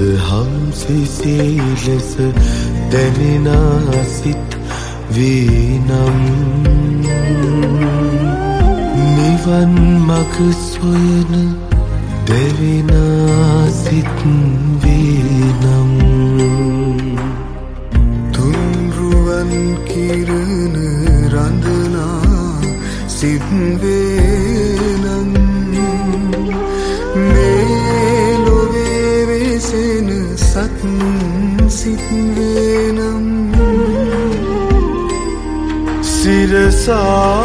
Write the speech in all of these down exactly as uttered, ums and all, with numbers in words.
හම්සිසිලෙස දැනෙනා සිත් වීනම් නිවන් මග සොයන දෙවිනා සිත් වීනම් තුන්රුවන් කිරණ රඳනා සිත් වේනම් මේ ලොවේ වෙසෙන සත් සිත් වේනම් සිරසා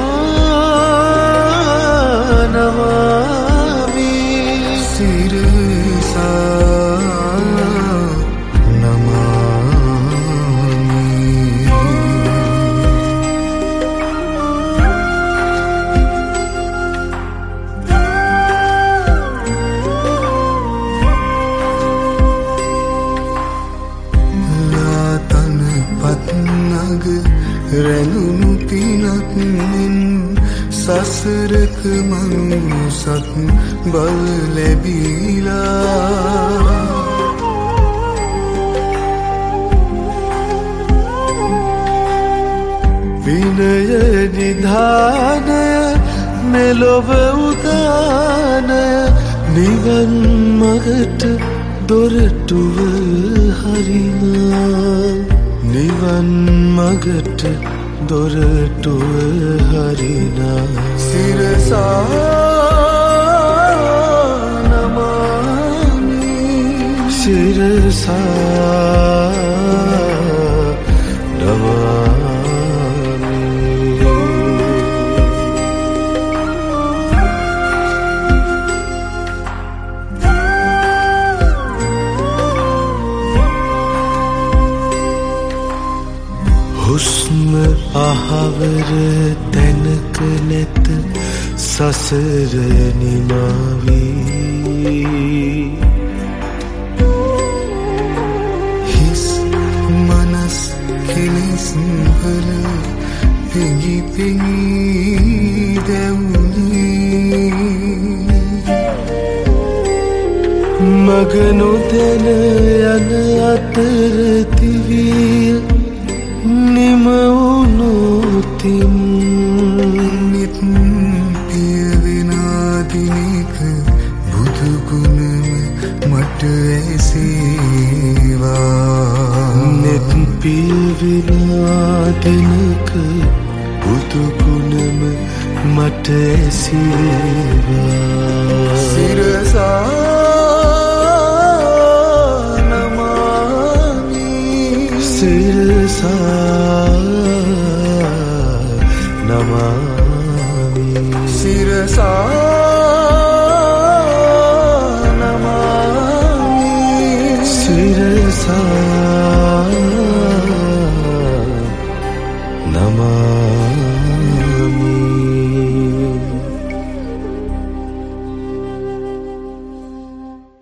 නමාමි සිරසා නමාමි ලාතන පත්නග රැඳුණු පිනක් මෙන් සසරක මනුසත් බව ලැබීලා විනය නිධානය මෙලොව උදානය නිවන් මගට දොරටුව හරිනා නිවන් මගට දොරටුව හරිනා සිරසා නමාමි සිරසා නමාමි හුස්ම අහවර තැනක නැත සසර නිමාවී හිස් මනස් කෙලෙස් වල පෙඟි පෙඟි දැවුනේ මග නොදැන යන අතර දිවිය නිමවුණුතින් නිත් පියවෙනා දිනක බුදු ගුණම මට ඇසේවා නිත් පියවෙනා දිනක බුදු ගුණම මට ඇසේවා සිරසා නමාමි සිරසා නමාමි සිරසා නමාමි සිරසා